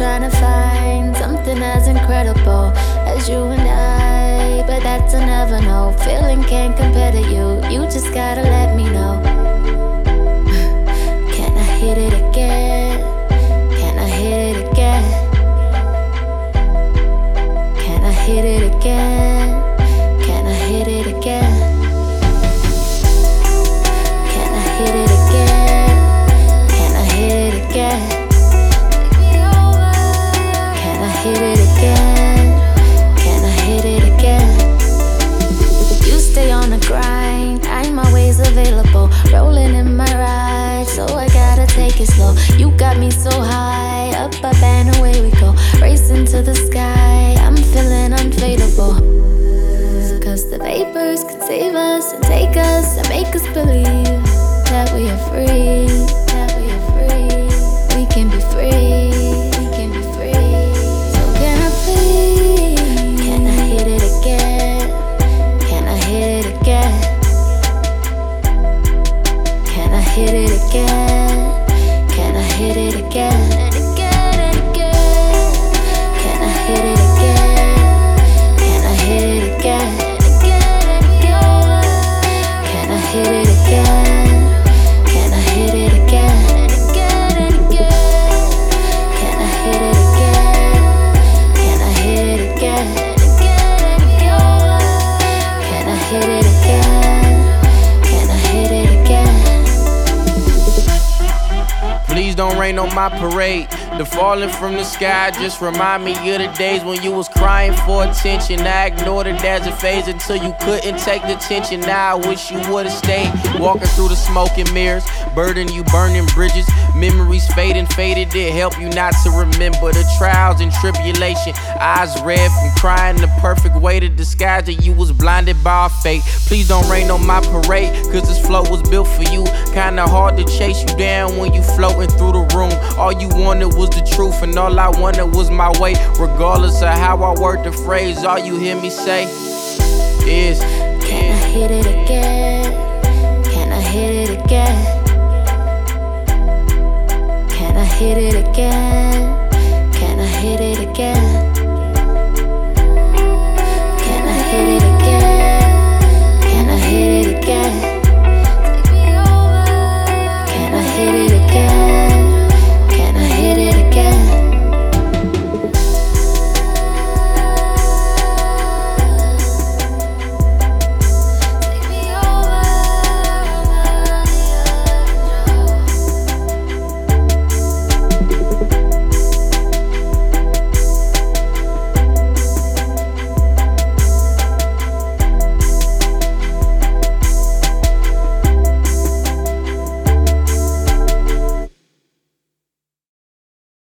trying to find something as incredible as you and I, but that's a never no. Feeling can't compare to you, you just gotta let me know. Can I hit it again? Can I hit it again? Can I hit it again? Can I hit it again? Can I hit it again? Can I hit it again? Can I hit it again? Can I hit it again? You stay on the grind, I'm always available. Rolling in my ride, so I gotta take it slow. You got me so high, up and away we go. Racing to the sky, I'm feeling unfadable. Cause the vapors could save us and take us and make us believe that we are free, that we are free. We can be free, we can be free. So can I please, can I hit it again? Can I hit it again? Can I hit it again? Can I hit it again? And again and again. Can I hit it again? Can I hit it again? Can I hit it again? Can I hit it again? And again and again. Can I hit it again? Can I hit it again? And again and again. Can I hit it again? Can I hit it again? Please don't rain on my parade. The falling from the sky just remind me of the days when you was crying for attention. I ignored it as a phase until you couldn't take the tension. Now I wish you would've stayed. Walking through the smoke and mirrors, burden you burning bridges. Memories fading, faded, it help you not to remember the trials and tribulation. Eyes red from crying, the perfect way to disguise that you was blinded by our fate. Please don't rain on my parade, cause this flow was built for you. Kinda hard to chase you down when you floating through the room. All you wanted was the truth, and all I wanted was my way. Regardless of how I word the phrase, all you hear me say is, can I hit it again? Can I hit it again? Can I hit it again?